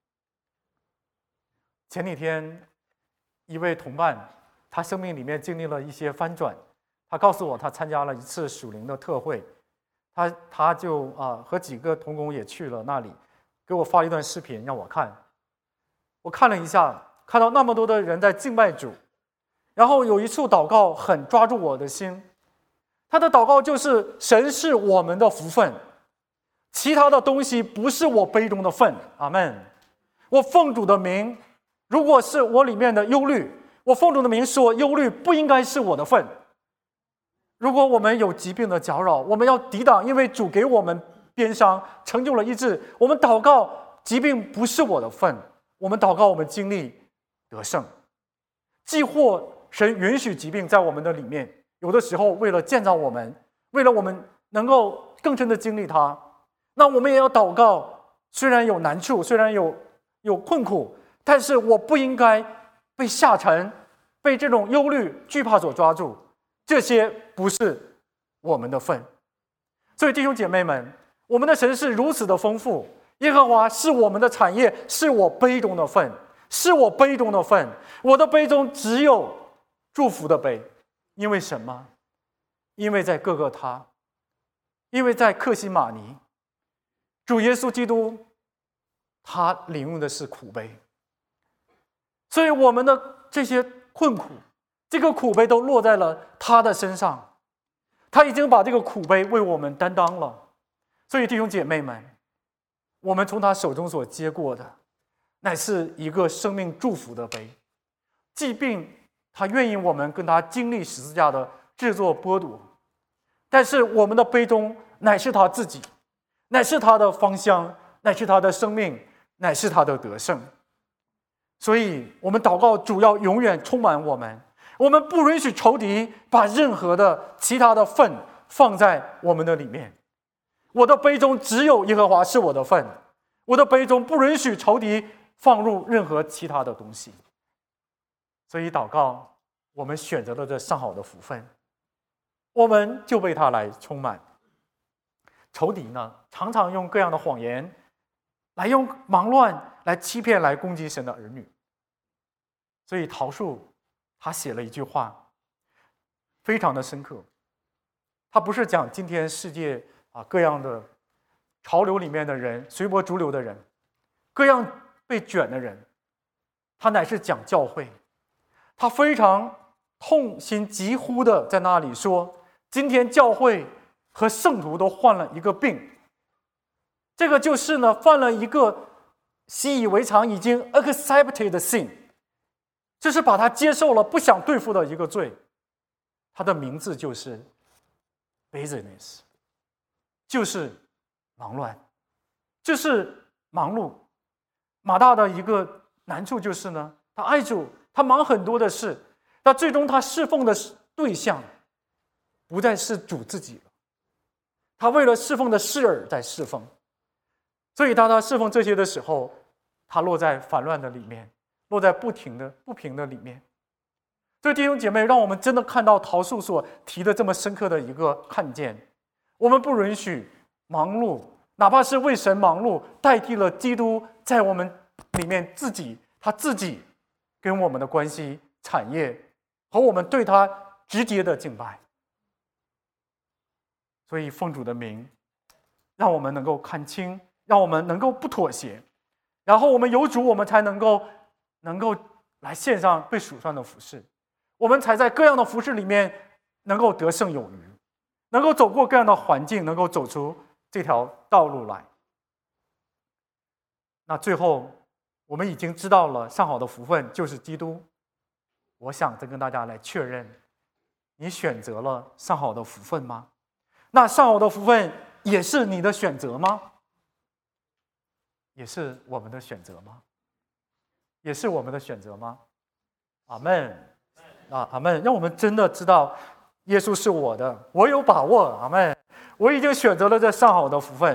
前几天一位同伴，他生命里面经历了一些翻转，他告诉我他参加了一次属灵的特会，他就和几个同工也去了那里，给我发了一段视频让我看。我看了一下，看到那么多的人在敬拜主，然后有一处祷告很抓住我的心。他的祷告就是神是我们的福分，其他的东西不是我杯中的份。阿们。我奉主的名，如果是我里面的忧虑，我奉主的名说忧虑不应该是我的份。如果我们有疾病的搅扰，我们要抵挡，因为主给我们鞭伤，成就了医治。我们祷告疾病不是我的份，我们祷告我们经历得胜。既或神允许疾病在我们的里面，有的时候为了建造我们，为了我们能够更深的经历它，那我们也要祷告。虽然有难处，虽然有困苦，但是我不应该被下沉，被这种忧虑惧怕所抓住，这些不是我们的份。所以弟兄姐妹们，我们的神是如此的丰富，耶和华是我们的产业，是我杯中的份，是我杯中的份。我的杯中只有祝福的杯。因为什么？因为在各个他，因为在克西马尼， 主耶稣基督他领用的是苦杯，所以我们的这些困苦，这个苦杯都落在了他的身上，他已经把这个苦杯为我们担当了。所以弟兄姐妹们，我们从他手中所接过的乃是一个生命祝福的杯，即便他愿意我们跟他经历十字架的制作剥夺，但是我们的杯中乃是他自己，乃是他的芳香，乃是他的生命，乃是他的得胜。所以我们祷告，主要永远充满我们，我们不允许仇敌把任何的其他的份放在我们的里面。我的杯中只有耶和华是我的份，我的杯中不允许仇敌放入任何其他的东西。所以祷告，我们选择了这上好的福分，我们就被他来充满。仇敌呢，常常用各样的谎言，来用忙乱来欺骗，来攻击神的儿女。所以陶树他写了一句话，非常的深刻。他不是讲今天世界各样的潮流里面的人，随波逐流的人，各样被卷的人，他乃是讲教会。他非常痛心疾呼的在那里说，今天教会和圣徒都患了一个病，这个就是呢，犯了一个习以为常已经 accepted sin， 就是把他接受了不想对付的一个罪。他的名字就是 busyness， 就是忙乱，就是忙碌。马大的一个难处就是呢，他爱主，他忙很多的事，但最终他侍奉的对象不再是主自己了，他为了侍奉的事而在侍奉。所以当他侍奉这些的时候，他落在烦乱的里面，落在不平的里面。所以弟兄姐妹，让我们真的看到陶树所提的这么深刻的一个看见，我们不允许忙碌，哪怕是为神忙碌，代替了基督在我们里面他自己跟我们的关系、产业和我们对他直接的敬拜。所以奉主的名，让我们能够看清，让我们能够不妥协，然后我们有主，我们才能够来献上被数算的服事，我们才在各样的服事里面能够得胜有余，能够走过各样的环境，能够走出这条道路来。那最后我们已经知道了上好的福分就是基督，我想再跟大家来确认，你选择了上好的福分吗？那上好的福分也是你的选择吗？也是我们的选择吗？也是我们的选择吗？阿们，阿们！让我们真的知道耶稣是我的，我有把握。阿们！我已经选择了这上好的福分。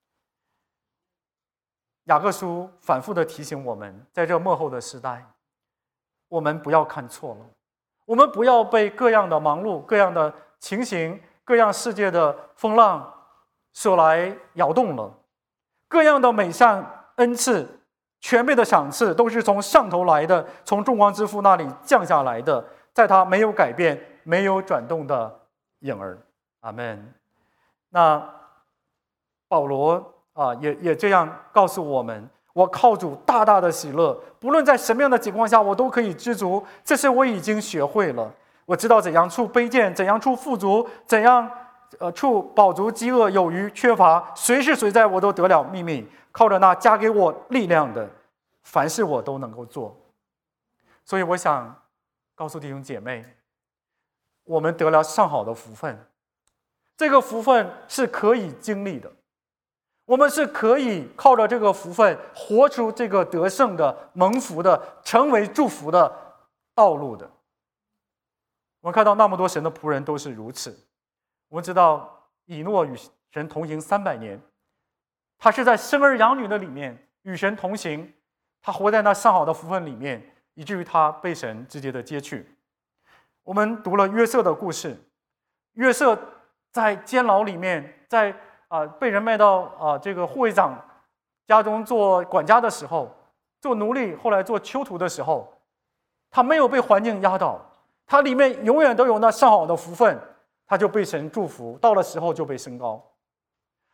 雅各书反复的提醒我们，在这末后的时代，我们不要看错了，我们不要被各样的忙碌、各样的情形、各样世界的风浪所来摇动了。各样的美善恩赐、全备的赏赐，都是从上头来的，从众光之父那里降下来的，在他没有改变、没有转动的影儿。阿们。那保罗也这样告诉我们，我靠主大大的喜乐，不论在什么样的情况下，我都可以知足，这是我已经学会了。我知道怎样处卑贱，怎样处富足，怎样处饱足饥饿有余缺乏，随时随在我都得了秘密，靠着那加给我力量的，凡事我都能够做。所以我想告诉弟兄姐妹，我们得了上好的福分，这个福分是可以经历的，我们是可以靠着这个福分活出这个得胜的、蒙福的、成为祝福的道路的。我们看到那么多神的仆人都是如此。我们知道以诺与神同行300年，他是在生儿养女的里面与神同行，他活在那上好的福分里面，以至于他被神直接的接去。我们读了约瑟的故事，约瑟在监牢里面，在被人卖到这个护卫长家中做管家的时候，做奴隶，后来做囚徒的时候，他没有被环境压倒，他里面永远都有那上好的福分，他就被神祝福，到了时候就被升高。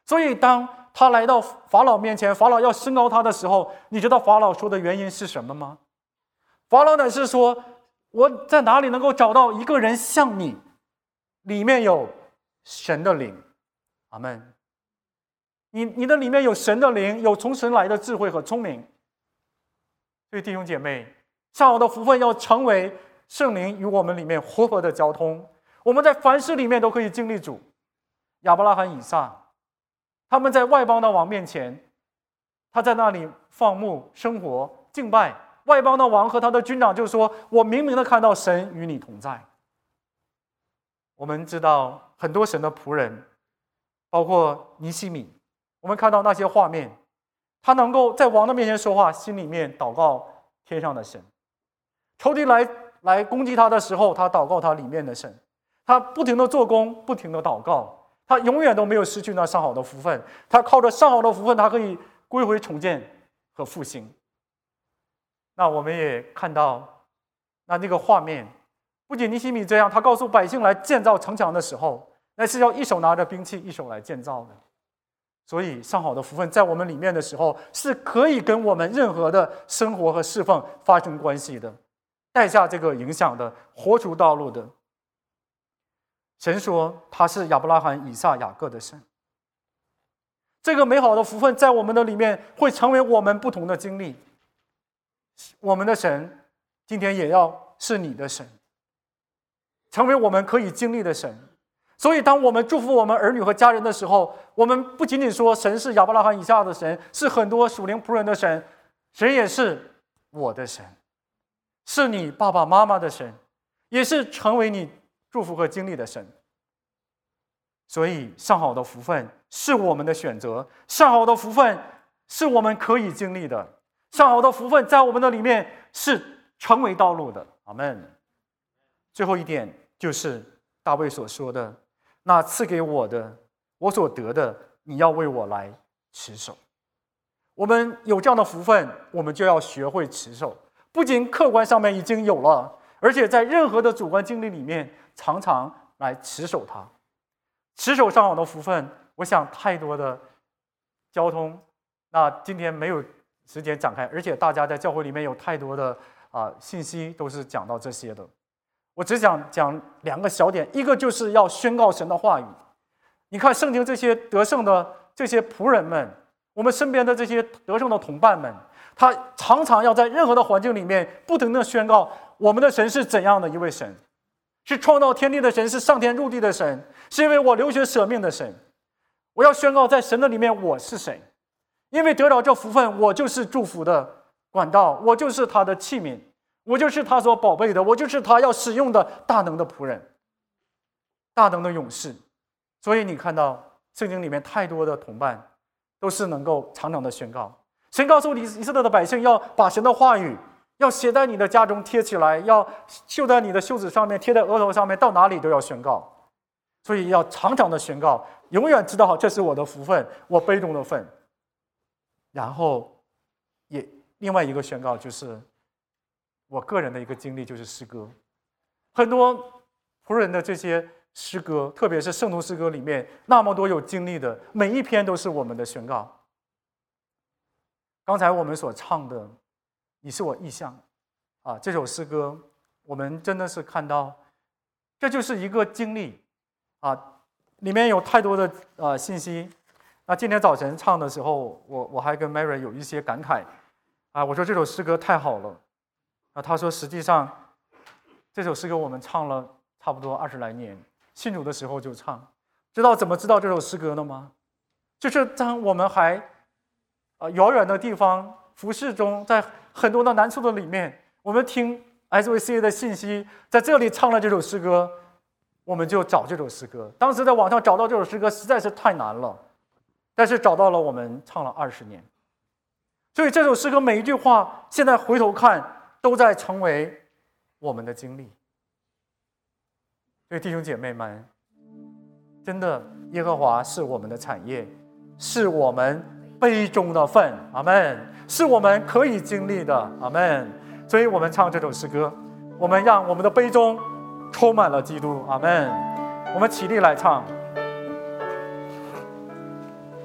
所以当他来到法老面前，法老要升高他的时候，你知道法老说的原因是什么吗？法老乃是说，我在哪里能够找到一个人像你，里面有神的灵。阿们。你的里面有神的灵，有从神来的智慧和聪明。所以弟兄姐妹，上好的福分要成为圣灵与我们里面活泼的交通，我们在凡事里面都可以经历主。亚伯拉罕、以撒，他们在外邦的王面前，他在那里放牧生活敬拜，外邦的王和他的军长就说，我明明的看到神与你同在。我们知道很多神的仆人，包括尼西米，我们看到那些画面，他能够在王的面前说话，心里面祷告天上的神。仇敌来攻击他的时候，他祷告他里面的神，他不停的做工，不停的祷告，他永远都没有失去那上好的福分。他靠着上好的福分，他可以归回重建和复兴。那我们也看到那个画面，不仅尼西米这样，他告诉百姓来建造城墙的时候，那是要一手拿着兵器，一手来建造的。所以上好的福分在我们里面的时候，是可以跟我们任何的生活和侍奉发生关系的，带下这个影响的，活出道路的。神说他是亚伯拉罕、以撒、雅各的神。这个美好的福分在我们的里面会成为我们不同的经历。我们的神今天也要是你的神，成为我们可以经历的神。所以当我们祝福我们儿女和家人的时候，我们不仅仅说神是亚伯拉罕以下的神，是很多属灵仆人的神，神也是我的神，是你爸爸妈妈的神，也是成为你祝福和经历的神。所以上好的福分是我们的选择，上好的福分是我们可以经历的，上好的福分在我们的里面是成为道路的。阿们。最后一点就是大卫所说的，那赐给我的，我所得的，你要为我来持守。我们有这样的福分，我们就要学会持守，不仅客观上面已经有了，而且在任何的主观经历里面常常来持守它。持守上好的福分，我想太多的交通，那今天没有时间展开，而且大家在教会里面有太多的信息都是讲到这些的。我只想讲两个小点，一个就是要宣告神的话语。你看圣经这些得胜的这些仆人们，我们身边的这些得胜的同伴们，他常常要在任何的环境里面不停的宣告我们的神是怎样的一位神，是创造天地的神，是上天入地的神，是因为我流血舍命的神。我要宣告在神的里面我是谁，因为得到这福分，我就是祝福的管道，我就是他的器皿，我就是他所宝贝的，我就是他要使用的大能的仆人，大能的勇士。所以你看到圣经里面太多的同伴都是能够常常的宣告。神告诉以色列的百姓要把神的话语要写在你的家中贴起来，要绣在你的袖子上面，贴在额头上面，到哪里都要宣告。所以要常常的宣告，永远知道这是我的福分，我杯中的分。然后也另外一个宣告就是我个人的一个经历，就是诗歌。很多仆人的这些诗歌，特别是圣徒诗歌里面那么多有经历的，每一篇都是我们的宣告。刚才我们所唱的你是我意象这首诗歌，我们真的是看到这就是一个经历里面有太多的信息。那今天早晨唱的时候，我还跟 Mary 有一些感慨我说这首诗歌太好了他说实际上这首诗歌我们唱了差不多20来年，信主的时候就唱。怎么知道这首诗歌的吗？就是当我们还遥远的地方服侍中，在很多的难处的里面，我们听 SVCA 的信息，在这里唱了这首诗歌，我们就找这首诗歌。当时在网上找到这首诗歌实在是太难了，但是找到了，我们唱了20年。所以这首诗歌每一句话现在回头看都在成为我们的经历。所以弟兄姐妹们，真的耶和华是我们的产业，是我们杯中的分，阿们，是我们可以经历的，阿们。所以我们唱这首诗歌，我们让我们的杯中充满了基督，阿们。我们起立来唱。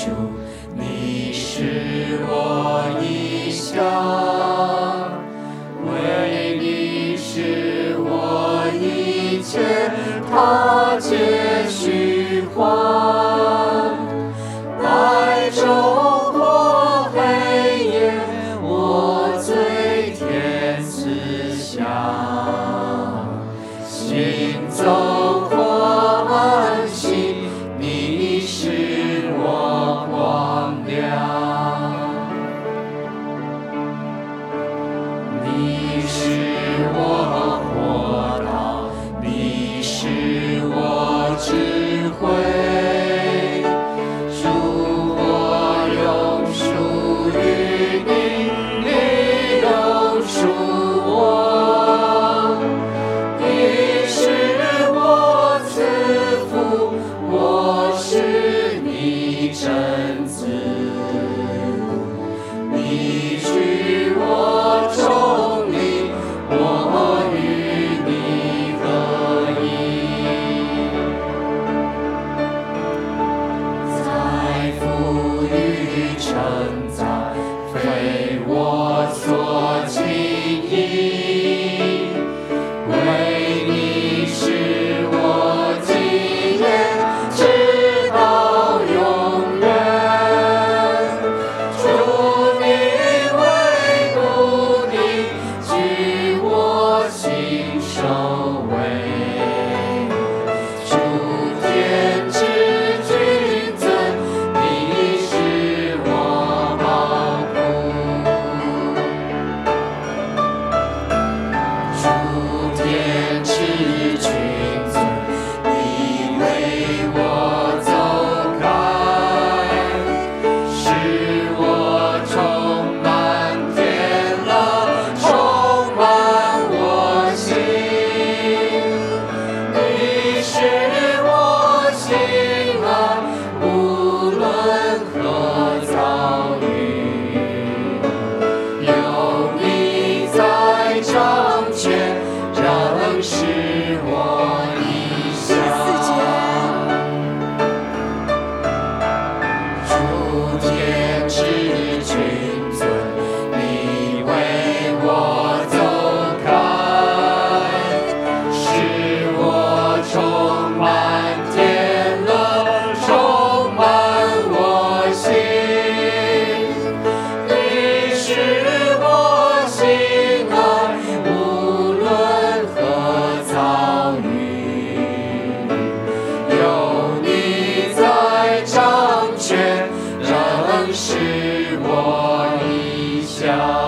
主，你是我意向，为你是我一切，他皆虚幻，白昼或黑夜，我最天思想，行走或安息，你是我光亮，你是我活道，你是我智慧，主我永属于你，你永属我，你是我慈父，我是你真子，你居我中立，我与你合一，在富裕称赞，非我所轻易，为你是我纪念，直到永远。主你唯独你居我心首位，主天之君尊，你是我宝库。主天之君尊，你为我走开，使我充满天乐，充满我心。你是我心爱，无论何遭遇，有你在掌权，仍是我意向。主天之君尊，你为我走开，使我充满天乐，充满我心。你是我心爱，无论何遭遇，有你在掌权，仍是我意向。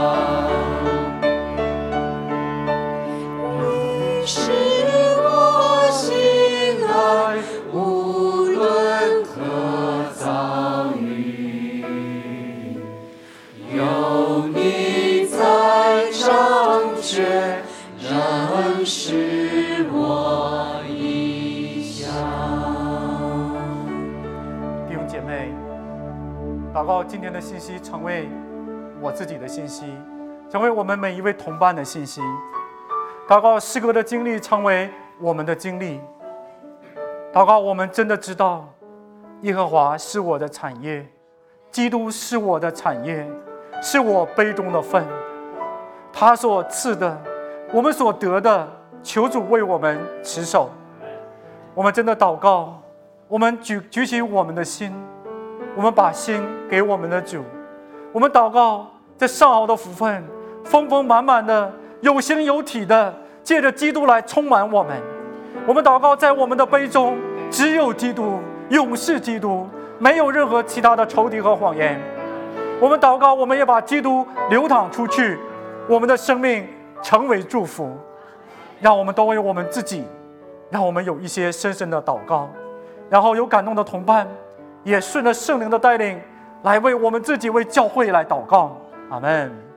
你是我心爱，无论何遭遇，有你在掌权，仍是我意向。 弟兄姐妹，祷告今天的信息成为我自己的信息，成为我们每一位同伴的信息。祷告诗歌的经历成为我们的经历。祷告我们真的知道，耶和华是我的产业，基督是我的产业，是我杯中的分。他所赐的，我们所得的，求主为我们持守。我们真的祷告，我们举起我们的心，我们把心给我们的主。我们祷告，这上好的福分，丰丰满满的，有形有体的，借着基督来充满我们。我们祷告，在我们的杯中只有基督，永是基督，没有任何其他的仇敌和谎言。我们祷告，我们也把基督流淌出去，我们的生命成为祝福。让我们都为我们自己，让我们有一些深深的祷告，然后有感动的同伴也顺着圣灵的带领来为我们自己、为教会来祷告。阿们。